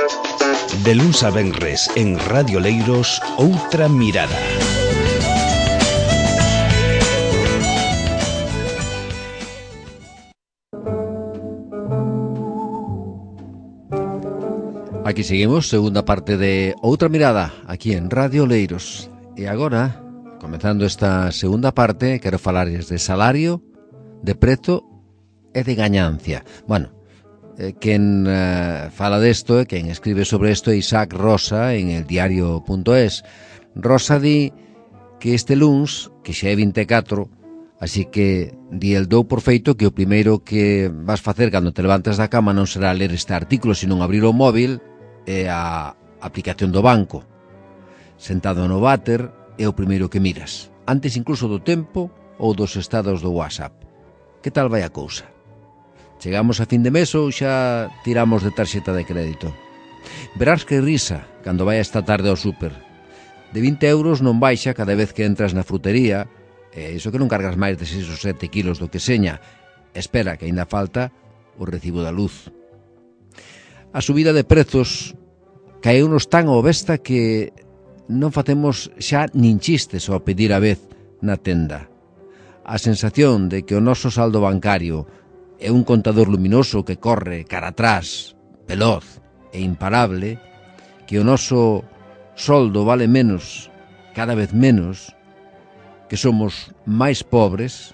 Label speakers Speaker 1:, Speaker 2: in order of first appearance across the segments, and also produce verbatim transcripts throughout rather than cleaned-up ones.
Speaker 1: De luns a venres en Radio Leiros, Outra Mirada.
Speaker 2: Aquí seguimos, segunda parte de Outra Mirada, aquí en Radio Leiros. E agora, comenzando esta segunda parte, quero falarles de salario, de prezo e de gañancia. Bueno, eh, quen eh, fala desto, eh, quen escribe sobre isto é Isaac Rosa en el diario punto es. Rosa di que este luns, que xa é vinte e catro, así que di el dou por feito que o primeiro que vas facer cando te levantas da cama non será ler este artículo, sino abrir o móvil e a aplicación do banco. Sentado no váter é o primeiro que miras, antes incluso do tempo ou dos estados do WhatsApp. Que tal vai a cousa? Chegamos a fin de mes ou xa tiramos de tarxeta de crédito? Verás que risa cando vai esta tarde ao súper. De vinte euros non baixa cada vez que entras na frutería, e iso que non cargas máis de seis ou sete kilos do que seña. Espera, que aínda falta o recibo da luz. A subida de prezos caeunos tan ao besta que non facemos xa nin chistes ao pedir a vez na tenda. A sensación de que o noso saldo bancario é un contador luminoso que corre cara atrás, veloz e imparable, que o noso soldo vale menos, cada vez menos, que somos máis pobres,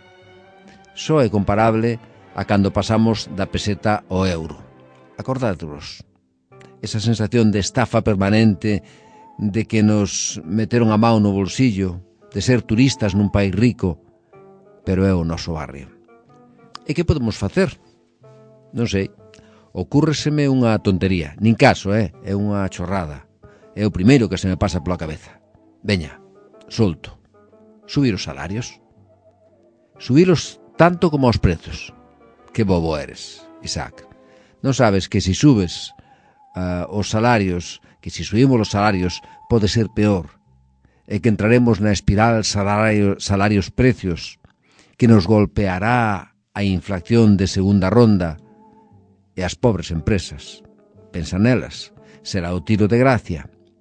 Speaker 2: só é comparable a cando pasamos da peseta ao euro. Acordádevos, esa sensación de estafa permanente, de que nos meteron a mão no bolsillo, de ser turistas nun país rico, pero é o noso barrio. E que podemos facer? Non sei, ocúrreseme unha tontería, nin caso, eh? É unha chorrada. É o primeiro que se me pasa pola cabeza. Veña, solto. Subir os salarios. Subiros tanto como os prezos. Que bobo eres, Isaac. Non sabes que se subes uh, os salarios, que se subimos os salarios, pode ser peor. E que entraremos na espiral salario, salarios-precios, que nos golpeará a inflación de segunda ronda, e as pobres empresas, pensa nelas, será o tiro de gracia.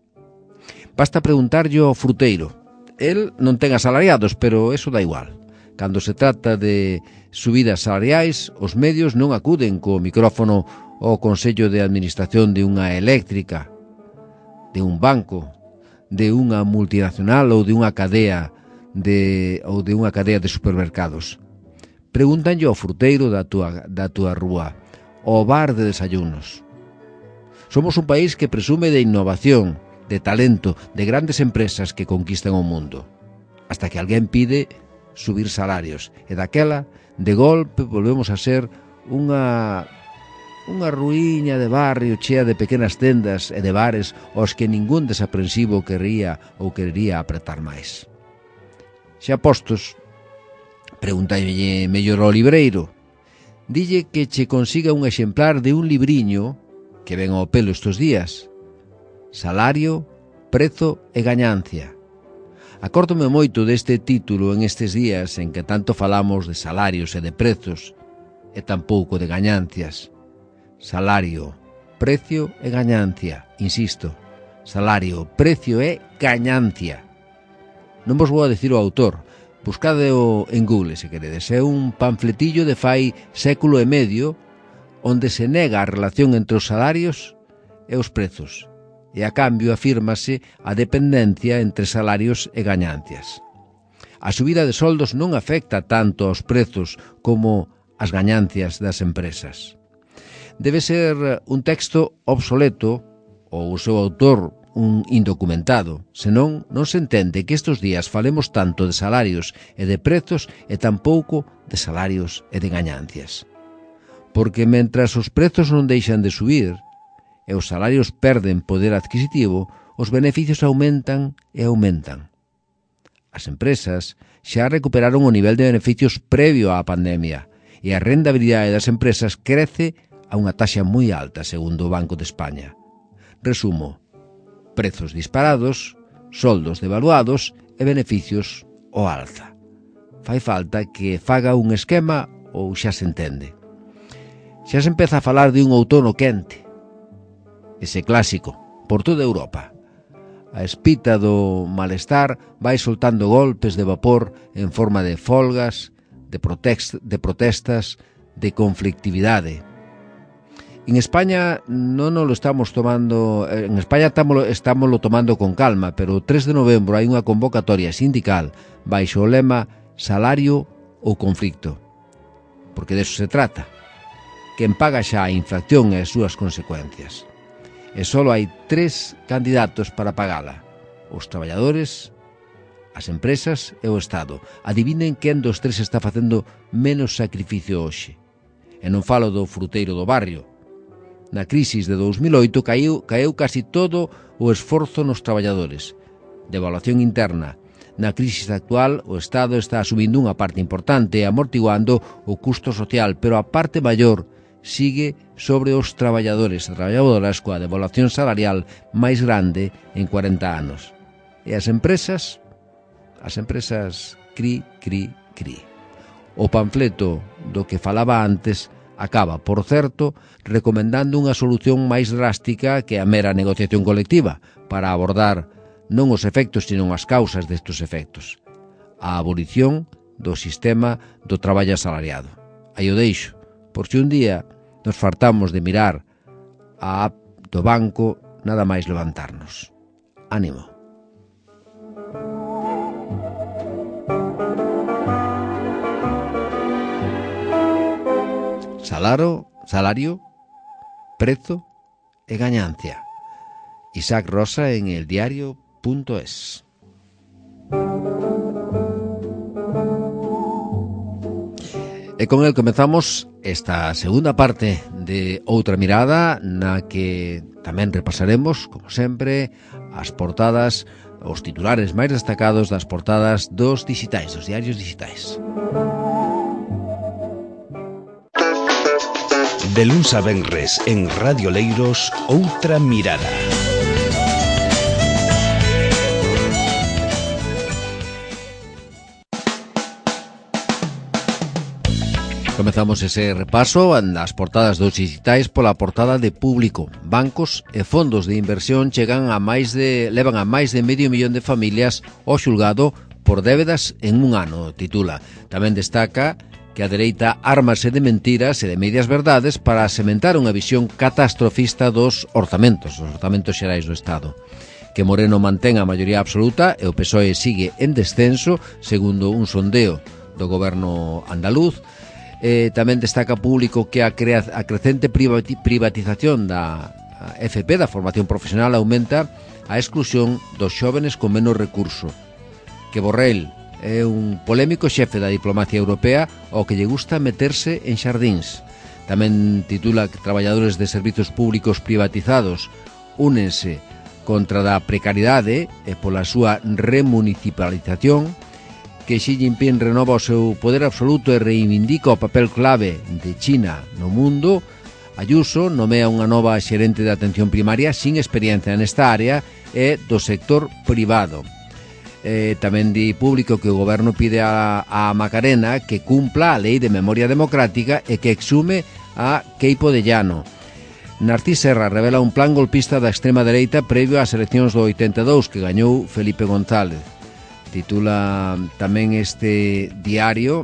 Speaker 2: Basta preguntarlle ao fruteiro. El non ten asalariados, pero eso dá igual. Cando se trata de subidas salariais, os medios non acuden co micrófono ao Consello de Administración de unha eléctrica, de un banco, de unha multinacional ou de unha cadea de, ou de unha cadea de supermercados. Pregúntanlle ao fruteiro da túa, da túa rúa, ao bar de desayunos. Somos un país que presume de innovación, de talento, de grandes empresas que conquistan o mundo. Hasta que alguén pide subir salarios. E daquela, de golpe, volvemos a ser unha, unha ruíña de barrio chea de pequenas tendas e de bares aos que ningún desaprensivo quería ou querería apretar máis. Xa postos, preguntalle mellor ao libreiro. Dille que che consiga un exemplar de un libriño que ven ao pelo estes días. Salario, prezo e gañancia. Acórdome moito deste título en estes días en que tanto falamos de salarios e de prezos e tampouco de gañancias. Salario, precio e gañancia. Insisto, salario, precio e gañancia. Non vos vou a decir o autor, buscadeo en Google se queredes. É un panfletillo de fai século e medio onde se nega a relación entre os salarios e os prezos. E a cambio afírmase a dependencia entre salarios e gañancias. A subida de soldos non afecta tanto aos prezos como as gañancias das empresas. Debe ser un texto obsoleto ou o seu autor un indocumentado, senón non se entende que estes días falemos tanto de salarios e de prezos e tampouco de salarios e de gañancias. Porque mentras os prezos non deixan de subir e os salarios perden poder adquisitivo, os beneficios aumentan e aumentan. As empresas xa recuperaron o nivel de beneficios previo á pandemia e a rentabilidade das empresas crece a unha taxa moi alta, segundo o Banco de España. Resumo, prezos disparados, soldos devaluados e beneficios ao alza. Fai falta que faga un esquema ou xa se entende. Xa se empeza a falar de un outono quente. ese clásico, por toda Europa. A espita do malestar vai soltando golpes de vapor en forma de folgas, de, protest, de protestas, de conflictividade. En España non lo estamos tomando, en España estamos, estamos lo tomando con calma, pero o tres de novembro hai unha convocatoria sindical baixo o lema salario ou conflicto. Porque deso se trata. Quen paga xa a inflación e as súas consecuencias. E só hai tres candidatos para pagala: os traballadores, as empresas e o Estado. Adivinen quen dos tres está facendo menos sacrificio hoxe. E non falo do fruteiro do barrio. Na crisis de dous mil oito caeu, caeu casi todo o esforzo nos traballadores. Devaluación interna. Na crisis actual, o Estado está asumindo unha parte importante e amortiguando o custo social, pero a parte maior sigue sobre os traballadores e traballadoras coa devaluación salarial máis grande en cuarenta anos. E as empresas? As empresas cri, cri, cri. O panfleto do que falaba antes acaba, por certo, recomendando unha solución máis drástica que a mera negociación colectiva para abordar non os efectos, sino as causas destes efectos. A abolición do sistema do traballo asalariado. Aí o deixo, por se un día nos fartamos de mirar a app do banco, nada máis levantarnos. Ánimo. Salario, salario, prezo e gañancia. Isaac Rosa en el diario punto es. E con el comezamos esta segunda parte de Outra Mirada, na que tamén repasaremos, como sempre, as portadas, os titulares máis destacados das portadas dos digitais, dos diarios digitais.
Speaker 1: De luns a venres en Radio Leiros, Outra Mirada.
Speaker 2: Comezamos ese repaso nas portadas dos digitais pola portada de Público. Bancos e fondos de inversión chegan a máis de levan a máis de medio millón de familias ao xulgado por débedas en un ano, titula. Tamén destaca que a dereita ármase de mentiras e de medias verdades para sementar unha visión catastrofista dos orzamentos, os orzamentos xerais do Estado. Que Moreno mantén a maioría absoluta e o P S O E sigue en descenso, segundo un sondeo do goberno andaluz. Eh, tamén destaca Público que a, crea, a crecente privati, privatización da F P, da formación profesional, aumenta a exclusión dos xóvenes con menos recurso. Que Borrell é un polémico xefe da diplomacia europea ao que lle gusta meterse en xardíns. Tamén titula que traballadores de servizos públicos privatizados únense contra da precariedade e pola súa remunicipalización. Que Xi Jinping renova o seu poder absoluto e reivindica o papel clave de China no mundo. Ayuso nomea unha nova xerente de atención primaria sin experiencia nesta área e do sector privado. Eh, tamén di Público que o goberno pide a, a Macarena que cumpla a lei de memoria democrática e que exhume a Queipo de Llano. Narcís Serra revela un plan golpista da extrema dereita previo ás eleccións do oitenta e dous que gañou Felipe González. Titula tamén este diario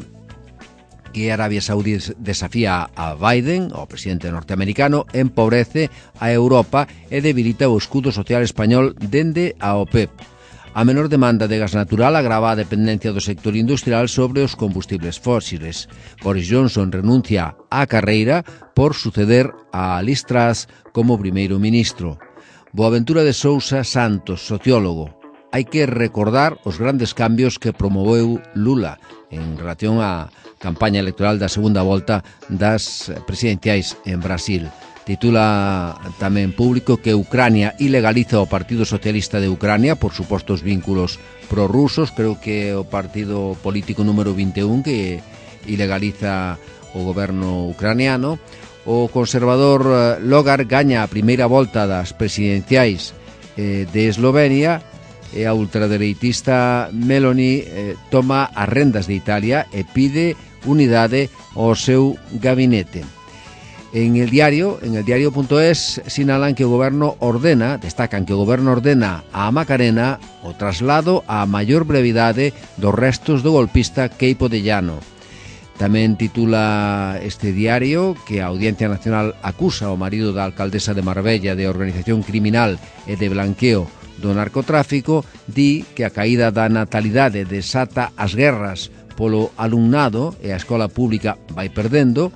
Speaker 2: que Arabia Saudí desafía a Biden, o presidente norteamericano, empobrece a Europa e debilita o escudo social español dende a OPEP. A menor demanda de gas natural agrava a dependencia do sector industrial sobre os combustibles fósiles. Boris Johnson renuncia á carreira por suceder a Liz Truss como primeiro ministro. Boaventura de Sousa Santos, sociólogo. Hai que recordar os grandes cambios que promoveu Lula en relación á campaña electoral da segunda volta das presidenciais en Brasil. Titula tamén Público que Ucrania ilegaliza o Partido Socialista de Ucrania por supostos vínculos prorrusos. Creo que o partido político número vinte e un que ilegaliza o goberno ucraniano. O conservador Logar gaña a primeira volta das presidenciais de Eslovenia e a ultradereitista Meloni eh, toma as rendas de Italia e pide unidade ao seu gabinete. En el diario, en el diario.es, sinalan que o goberno ordena, destacan que o goberno ordena a Macarena o traslado a maior brevidade dos restos do golpista Queipo de Llano. Tamén titula este diario que a Audiencia Nacional acusa ao marido da alcaldesa de Marbella de organización criminal e de blanqueo do narcotráfico, di que a caída da natalidade desata as guerras polo alumnado e a escola pública vai perdendo,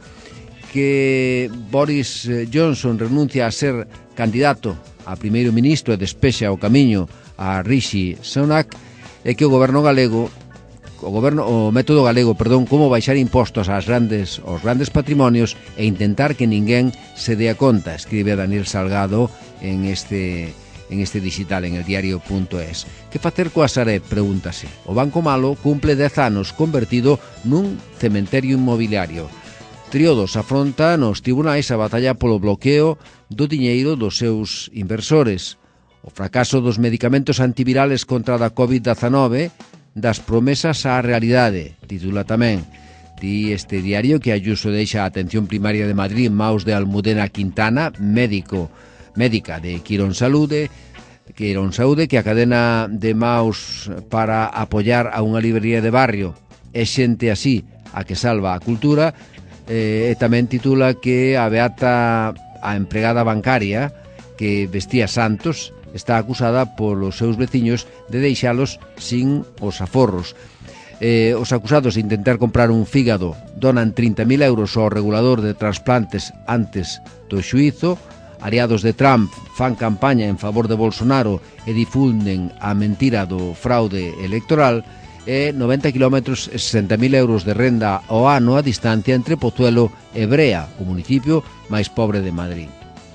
Speaker 2: que Boris Johnson renuncia a ser candidato a primeiro ministro e despexa o camiño a Rishi Sunak, e que o goberno galego o goberno o método galego, perdón, como baixar impostos ás grandes aos grandes patrimonios e intentar que ninguén se dé a conta, escribe Daniel Salgado en este en este digital, en el diario.es. Que facer coa Sareb? Pregúntase. O Banco Malo cumple dez anos convertido nun cementerio inmobiliario. Triodos afronta nos tribunais a batalla polo bloqueo do diñeiro dos seus inversores. O fracaso dos medicamentos antivirales contra a covid dezanove, das promesas á realidade, titula tamén. Di este diario que Ayuso deixa a atención primaria de Madrid en maus de Almudena Quintana, médico, médica de Quirón Saúde, Quirón Saúde, que a cadena de maus para apoiar a unha librería de barrio é xente así a que salva a cultura. E tamén titula que a beata a empregada bancaria que vestía santos está acusada polos seus veciños de deixalos sin os aforros. Eh, os acusados de intentar comprar un fígado donan trinta mil euros ao regulador de trasplantes antes do xuízo. Aliados de Trump fan campaña en favor de Bolsonaro e difunden a mentira do fraude electoral. E noventa kilómetros e sesenta mil euros de renda ao ano a distancia entre Pozuelo e Brea, o municipio máis pobre de Madrid.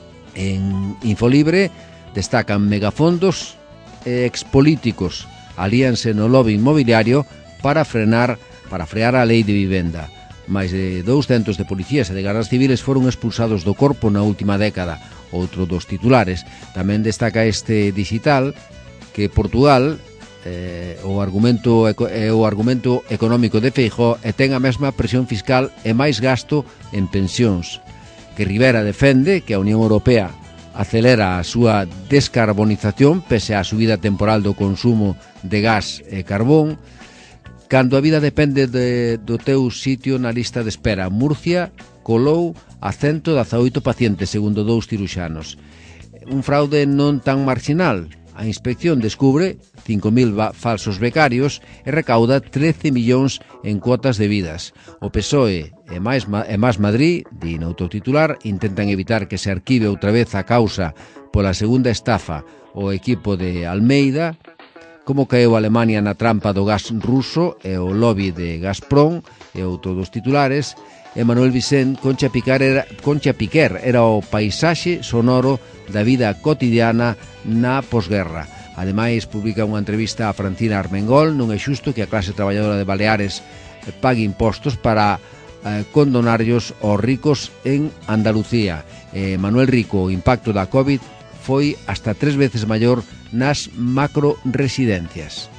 Speaker 2: En Infolibre destacan megafondos e expolíticos alíanse no lobby inmobiliario para frenar para frear a lei de vivenda. Máis de douscentos de policías e de gardas civiles foron expulsados do corpo na última década, outro dos titulares. Tamén destaca este digital que Portugal Eh, o argumento eh, o argumento económico de Feijóo e ten a mesma presión fiscal e máis gasto en pensións, que Rivera defende que a Unión Europea acelera a súa descarbonización pese á subida temporal do consumo de gas e carbón, cando a vida depende de, do teu sitio na lista de espera. Murcia colou a ciento dezaoito pacientes, segundo dous ciruxanos. Un fraude non tan marginal. A inspección descubre cinco mil falsos becarios e recauda trece millóns en cuotas debidas. O P S O E e máis, e máis Madrid, di no autotitular, intentan evitar que se arquive outra vez a causa pola segunda estafa o equipo de Almeida, como caeu Alemania na trampa do gas ruso e o lobby de Gazprom e outro dos titulares. E Manuel Vicent, Concha Piquer era, Concha Piquer era o paisaxe sonoro da vida cotidiana na posguerra. Ademais, publica unha entrevista a Francina Armengol. Non é xusto que a clase traballadora de Baleares pague impostos para eh, condonarllos aos ricos en Andalucía. Eh, Manuel Rico, o impacto da COVID foi hasta tres veces maior nas macroresidencias.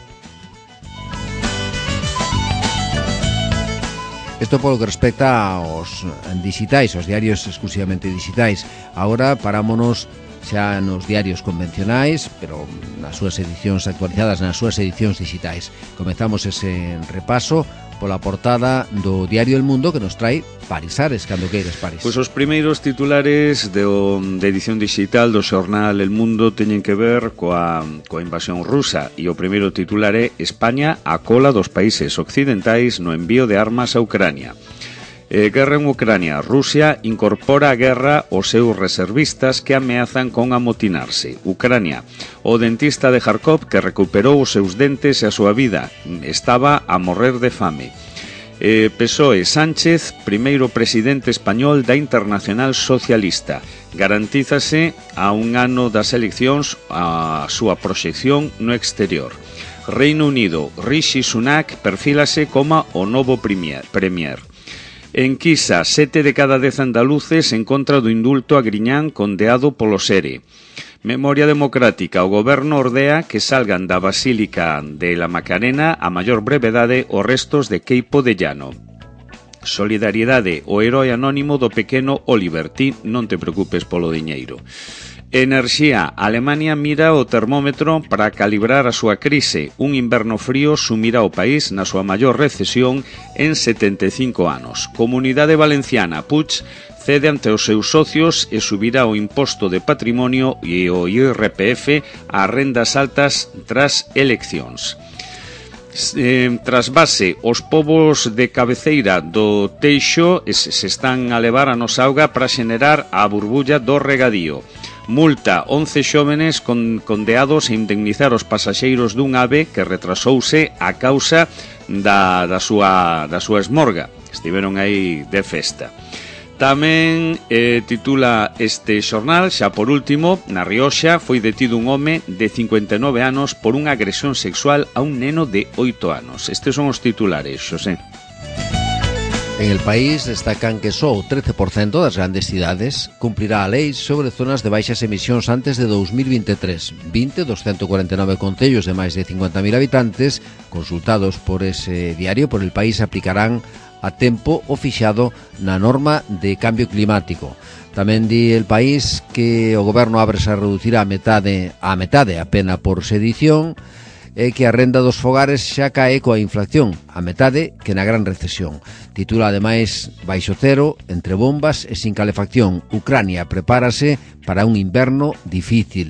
Speaker 2: Isto polo que respecta aos digitais, aos diarios exclusivamente digitais. Agora parámonos xa nos diarios convencionais, pero nas súas edicións actualizadas, nas súas edicións digitais. Comezamos ese repaso pola portada do diario El Mundo, que nos trae Paris Ares, cando queiras, Paris.
Speaker 3: Pois os primeiros titulares de, de edición digital do xornal El Mundo teñen que ver coa, coa invasión rusa, e o primeiro titular é España a cola dos países occidentais no envío de armas a Ucrania. Eh, guerra en Ucrania. Rusia incorpora a guerra os seus reservistas que ameazan con amotinarse. Ucrania. O dentista de Kharkov que recuperou os seus dentes e a súa vida estaba a morrer de fame. Eh, P S O E. Sánchez, primeiro presidente español da Internacional Socialista. Garantízase a un ano das eleccións a súa proxección no exterior. Reino Unido. Rishi Sunak perfílase como o novo premier. premier. Enquisa, sete de cada dez andaluces en contra do indulto a Griñán condeado polo S E R E. Memoria Democrática, o goberno ordea que salgan da Basílica de la Macarena a maior brevedade os restos de Queipo de Llano. Solidariedade, o herói anónimo do pequeno Oliver. Ti non te preocupes polo diñeiro. Enerxía. Alemania mira o termómetro para calibrar a súa crise. Un inverno frío sumirá o país na súa maior recesión en setenta e cinco anos. Comunidade Valenciana. Puig cede ante os seus socios e subirá o imposto de patrimonio e o I R P F a rendas altas tras eleccións. Eh, trasvase, os povos de cabeceira do Teixo se están a levar a nosa auga para xenerar a burbulla do regadío. Multa, once xóvenes con, condeados a indemnizar os pasaxeiros dun ave que retrasouse a causa da, da, súa, da súa esmorga. Estiveron aí de festa. Tamén eh, titula este xornal, xa por último, na Rioxa foi detido un home de cincuenta e nove anos por unha agresión sexual a un neno de oito anos. Estes son os titulares, Xosé.
Speaker 2: En el país destacan que só o trece por cento das grandes cidades cumplirá a lei sobre zonas de baixas emisións antes de dos mil vinte e tres. vinte dos ciento cuarenta e nove concellos de máis de cincuenta mil habitantes consultados por ese diario por el país aplicarán a tempo o fixado na norma de cambio climático. Tamén di el país que o goberno ábrese a reducir a metade a metade a pena por sedición e que a renda dos fogares xa cae coa inflación, a metade que na gran recesión. Titula ademais baixo cero, entre bombas e sin calefacción. Ucrania prepárase para un inverno difícil.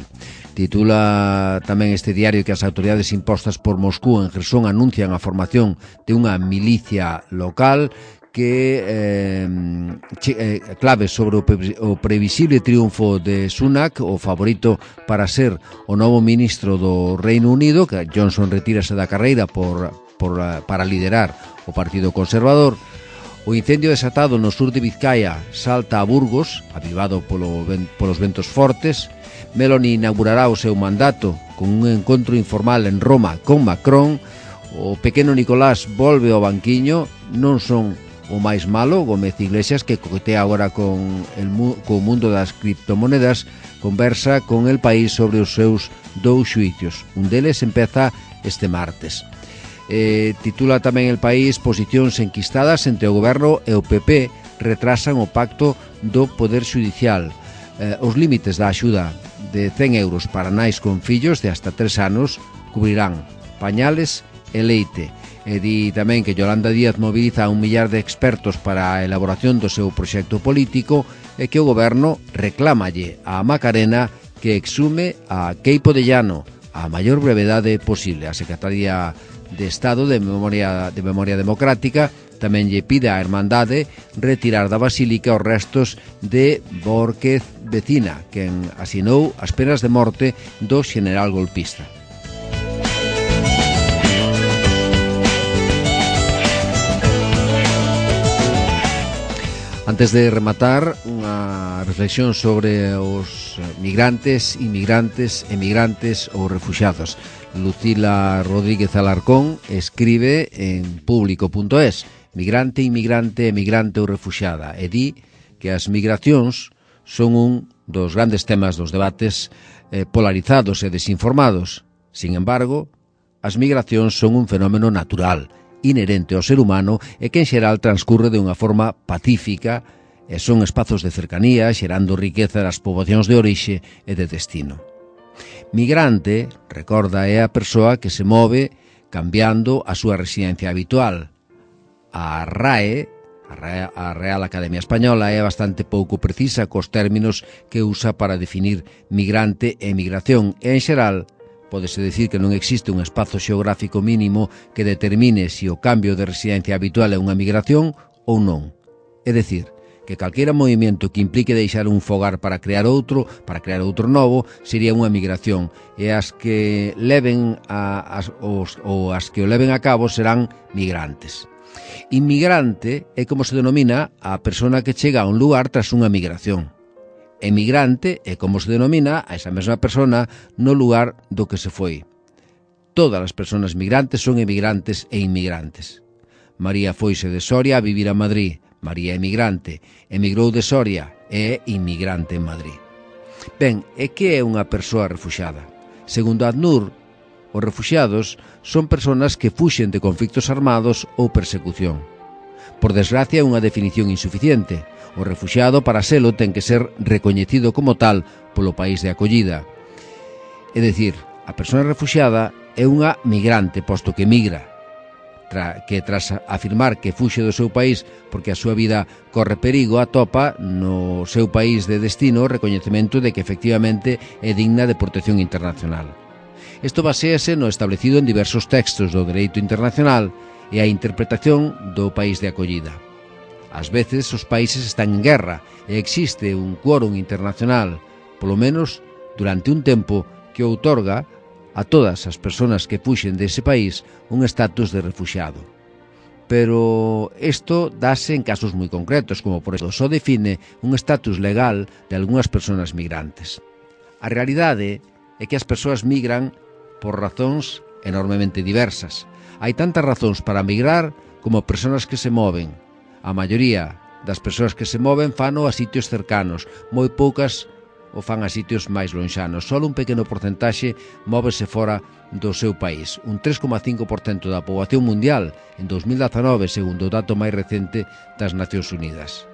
Speaker 2: Titula tamén este diario que as autoridades impostas por Moscú en Jersón anuncian a formación de unha milicia local que eh, eh, clave sobre o, pre, o previsible triunfo de Sunak, o favorito para ser o novo ministro do Reino Unido, que Johnson retírase da carreira por, por, para liderar o Partido Conservador. O incendio desatado no sur de Vizcaya salta a Burgos, avivado polo, polos ventos fortes. Meloni inaugurará o seu mandato con un encontro informal en Roma con Macron. O pequeno Nicolás volve ao banquiño. Non son o máis malo. Gómez Iglesias, que coquetea agora con el co mundo das criptomonedas, conversa con El País sobre os seus dous xuicios. Un deles empeza este martes. Eh, titula tamén El País: posicións enquistadas entre o goberno e o P P retrasan o pacto do Poder Xudicial. Eh, os límites da axuda de cen euros para nais con fillos de hasta tres anos cubrirán pañales e leite. E di tamén que Yolanda Díaz moviliza a un millar de expertos para a elaboración do seu proxecto político e que o goberno reclámalle a Macarena que exhume a Queipo de Llano a maior brevedade posible. A Secretaría de Estado de Memoria, de Memoria Democrática tamén lle pide á Hermandade retirar da Basílica os restos de Bórquez Vecina, quen asinou as penas de morte do xeneral golpista. Antes de rematar, unha reflexión sobre os migrantes, inmigrantes, emigrantes ou refuxiados. Lucila Rodríguez Alarcón escribe en público punto es: migrante, inmigrante, emigrante ou refuxiada, e di que as migracións son un dos grandes temas dos debates eh, polarizados e desinformados. Sin embargo, as migracións son un fenómeno natural, inherente ao ser humano e que en xeral transcurre de unha forma pacífica e son espazos de cercanía, xerando riqueza das poboacións de orixe e de destino. Migrante, recorda, é a persoa que se move cambiando a súa residencia habitual. A RAE, a Real Academia Española, é bastante pouco precisa cos términos que usa para definir migrante e migración, e en xeral pódese dicir que non existe un espazo xeográfico mínimo que determine se o cambio de residencia habitual é unha migración ou non. É dicir, que calquera movimento que implique deixar un fogar para crear outro, para crear outro novo, sería unha migración, e as que leven a, as, os, ou as que o leven a cabo serán migrantes. Inmigrante é como se denomina a persona que chega a un lugar tras unha migración. Emigrante é como se denomina a esa mesma persona no lugar do que se foi. Todas as persoas migrantes son emigrantes e inmigrantes. María foise de Soria a vivir a Madrid. María é emigrante, emigrou de Soria e é inmigrante en Madrid. Ben, e que é unha persoa refuxiada? Segundo ACNUR, os refuxiados son persoas que fuxen de conflictos armados ou persecución. Por desgracia, é unha definición insuficiente. O refuxiado, para selo, ten que ser recoñecido como tal polo país de acollida. É dicir, a persoa refuxiada é unha migrante, posto que migra, tra, que tras afirmar que fuxe do seu país porque a súa vida corre perigo, atopa no seu país de destino o recoñecemento de que efectivamente é digna de protección internacional. Isto baséase no establecido en diversos textos do dereito internacional e a interpretación do país de acollida. Ás veces os países están en guerra e existe un quórum internacional, polo menos durante un tempo, que outorga a todas as persoas que fuxen dese país un estatus de refuxiado. Pero isto dáse en casos moi concretos, como por exemplo, só define un estatus legal de algunhas persoas migrantes. A realidade é que as persoas migran por razóns enormemente diversas. Hai tantas razóns para migrar como persoas que se moven. A maioría das persoas que se moven fano a sitios cercanos, moi poucas o fan a sitios máis lonxanos. Só un pequeno porcentaxe móvese fora do seu país. Un tres coma cinco por cento da poboación mundial en dos mil dezanove, segundo o dato máis recente das Nacións Unidas.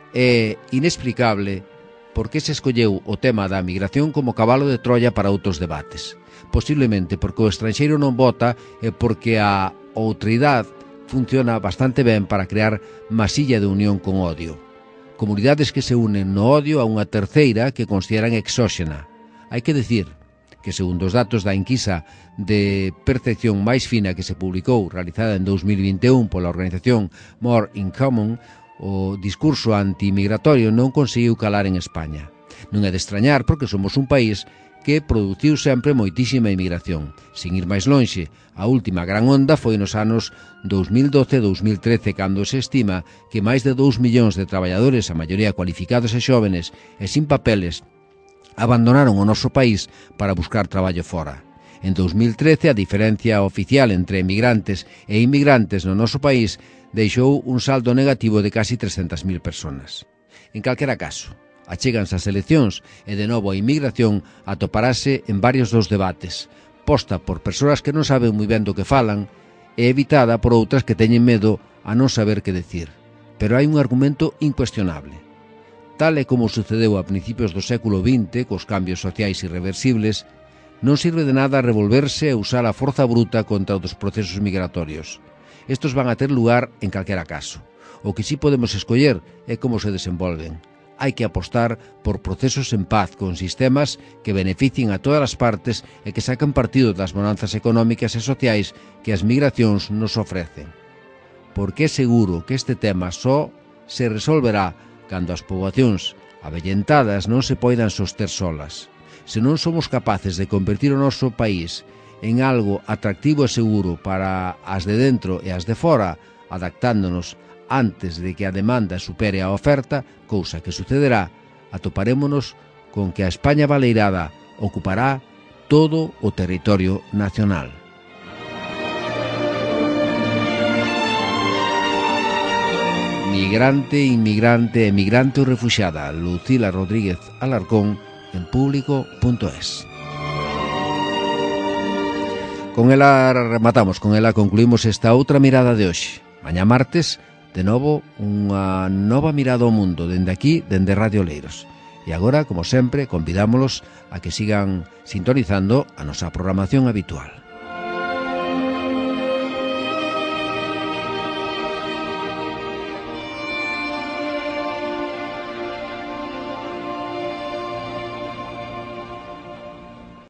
Speaker 2: É inexplicable por que se escolleu o tema da migración como cabalo de Troia para outros debates. Posiblemente porque o estranxeiro non vota e porque a outridade funciona bastante ben para crear masilla de unión con odio. Comunidades que se unen no odio a unha terceira que consideran exóxena. Hai que decir que, segundo os datos da enquisa de percepción máis fina que se publicou, realizada en dos mil vinte e un pola organización More in Common, o discurso antimigratorio non conseguiu calar en España. Non é de extrañar porque somos un país que produciu sempre moitísima inmigración. Sin ir máis lonxe, a última gran onda foi nos anos dos mil doce e dos mil trece, cando se estima que máis de dous millóns de traballadores, a maioría cualificados e xóvenes e sin papeles, abandonaron o noso país para buscar traballo fora. En dos mil trece, a diferencia oficial entre emigrantes e inmigrantes no noso país deixou un saldo negativo de casi trescentas mil persoas. En calquera caso, achéganse as eleccións e de novo a inmigración atoparase en varios dos debates, posta por persoas que non saben moi ben do que falan e evitada por outras que teñen medo a non saber que decir. Pero hai un argumento incuestionable. Tal e como sucedeu a principios do século vinte, cos cambios sociais irreversibles, non sirve de nada revolverse e usar a forza bruta contra os procesos migratorios. Estos van a ter lugar en calquera caso. O que sí podemos escoller é como se desenvolven. Hai que apostar por procesos en paz con sistemas que beneficien a todas as partes e que saquen partido das bonanzas económicas e sociais que as migracións nos ofrecen. Porque é seguro que este tema só se resolverá cando as poboacións avellentadas non se poidan soster solas. Se non somos capaces de convertir o noso país en algo atractivo e seguro para as de dentro e as de fora, adaptándonos antes de que a demanda supere a oferta, cousa que sucederá, atoparémonos con que a España baleirada ocupará todo o territorio nacional. Migrante, inmigrante, emigrante ou refuxiada, Lucila Rodríguez Alarcón, en público punto es. Con ela rematamos, con ela concluímos esta outra mirada de hoxe. Mañá martes, de novo, unha nova mirada ao mundo, dende aquí, dende Radio Leiros. E agora, como sempre, convidámolos a que sigan sintonizando a nosa programación habitual.